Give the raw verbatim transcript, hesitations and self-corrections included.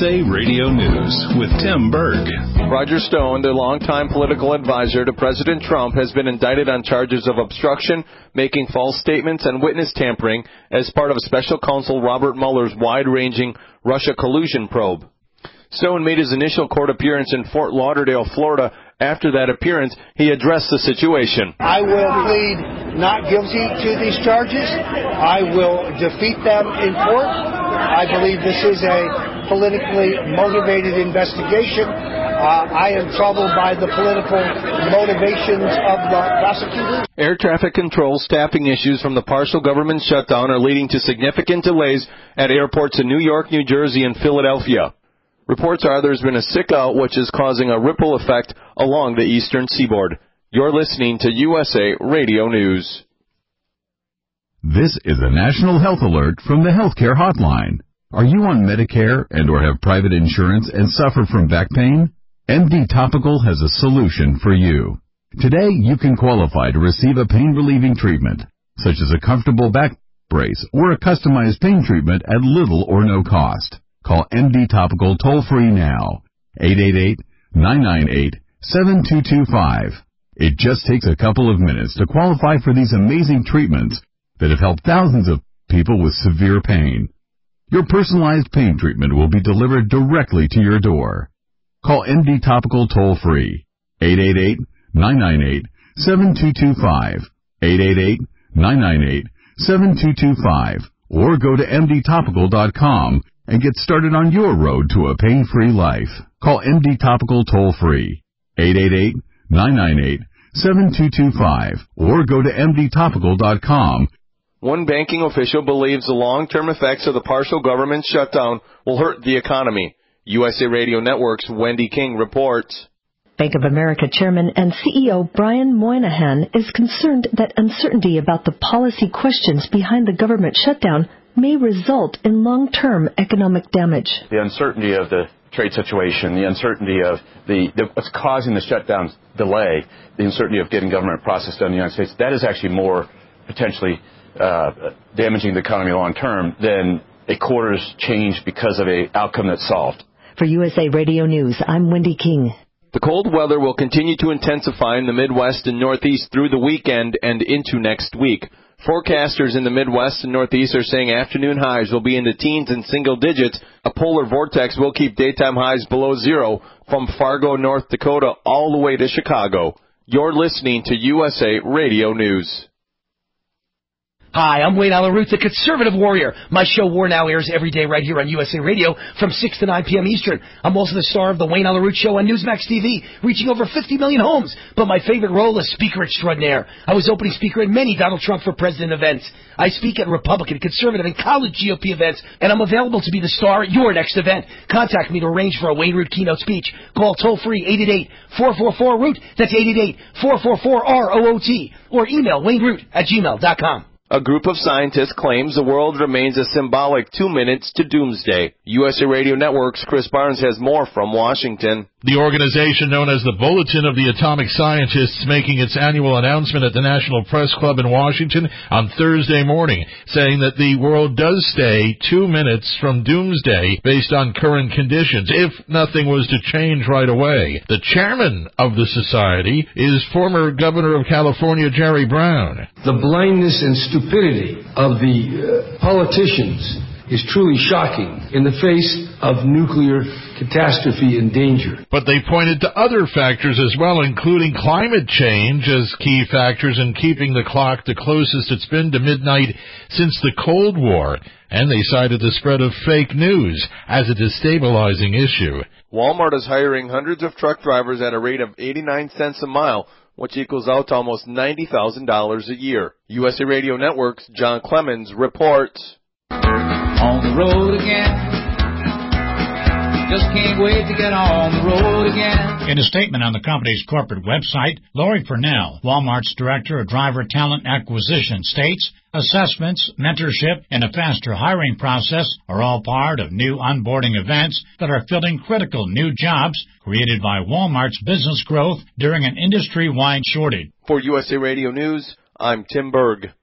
A Radio News with Tim Berg. Roger Stone, the longtime political advisor to President Trump, has been indicted on charges of obstruction, making false statements, and witness tampering as part of special counsel Robert Mueller's wide-ranging Russia collusion probe. Stone made his initial court appearance in Fort Lauderdale, Florida. After that appearance, he addressed the situation. I will plead not guilty to these charges. I will defeat them in court. I believe this is a politically motivated investigation. Uh, I am troubled by the political motivations of the prosecutors. Air traffic control staffing issues from the partial government shutdown are leading to significant delays at airports in New York, New Jersey, and Philadelphia. Reports are there's been a sick out, which is causing a ripple effect along the eastern seaboard. You're listening to U S A Radio News. This is a national health alert from the Healthcare Hotline. Are you on Medicare and or have private insurance and suffer from back pain? M D Topical has a solution for you. Today, you can qualify to receive a pain-relieving treatment, such as a comfortable back brace or a customized pain treatment at little or no cost. Call M D Topical toll-free now, eight eight eight, nine nine eight, seven two two five. It just takes a couple of minutes to qualify for these amazing treatments that have helped thousands of people with severe pain. Your personalized pain treatment will be delivered directly to your door. Call M D Topical toll-free, eight eight eight, nine nine eight, seven two two five, eight eight eight, nine nine eight, seven two two five, or go to M D topical dot com and get started on your road to a pain-free life. Call M D Topical toll-free, eight eight eight, nine nine eight, seven two two five, or go to M D topical dot com. One banking official believes the long-term effects of the partial government shutdown will hurt the economy. U S A Radio Network's Wendy King reports. Bank of America Chairman and C E O Brian Moynihan is concerned that uncertainty about the policy questions behind the government shutdown may result in long-term economic damage. The uncertainty of the trade situation, the uncertainty of the, the what's causing the shutdown delay, the uncertainty of getting government process done in the United States, that is actually more potentially uh, damaging the economy long-term than a quarter's change because of an outcome that's solved. For U S A Radio News, I'm Wendy King. The cold weather will continue to intensify in the Midwest and Northeast through the weekend and into next week. Forecasters in the Midwest and Northeast are saying afternoon highs will be in the teens and single digits. A polar vortex will keep daytime highs below zero from Fargo, North Dakota, all the way to Chicago. You're listening to U S A Radio News. Hi, I'm Wayne Allyn Root, the conservative warrior. My show War Now airs every day right here on U S A Radio from six to nine p.m. Eastern. I'm also the star of the Wayne Allyn Root Show on Newsmax T V, reaching over fifty million homes. But my favorite role is speaker extraordinaire. I was opening speaker at many Donald Trump for President events. I speak at Republican, conservative, and college G O P events, and I'm available to be the star at your next event. Contact me to arrange for a Wayne Root keynote speech. Call toll-free eight eight eight, four four four, root. That's eight eight eight, four four four, R O O T. Or email wayne root at gmail dot com. A group of scientists claims the world remains a symbolic two minutes to doomsday. U S A Radio Network's Chris Barnes has more from Washington. The organization known as the Bulletin of the Atomic Scientists making its annual announcement at the National Press Club in Washington on Thursday morning, saying that the world does stay two minutes from doomsday based on current conditions, if nothing was to change right away. The chairman of the society is former Governor of California, Jerry Brown. The blindness and stupidity of the uh, politicians is truly shocking in the face of nuclear catastrophe and danger. But they pointed to other factors as well, including climate change as key factors in keeping the clock the closest it's been to midnight since the Cold War. And they cited the spread of fake news as a destabilizing issue. Walmart is hiring hundreds of truck drivers at a rate of eighty-nine cents a mile, which equals out to almost ninety thousand dollars a year. U S A Radio Network's John Clemens reports. On the road again. Just can't wait to get on the road again. In a statement on the company's corporate website, Lori Purnell, Walmart's Director of Driver Talent Acquisition, states, assessments, mentorship, and a faster hiring process are all part of new onboarding events that are filling critical new jobs created by Walmart's business growth during an industry-wide shortage. For U S A Radio News, I'm Tim Berg.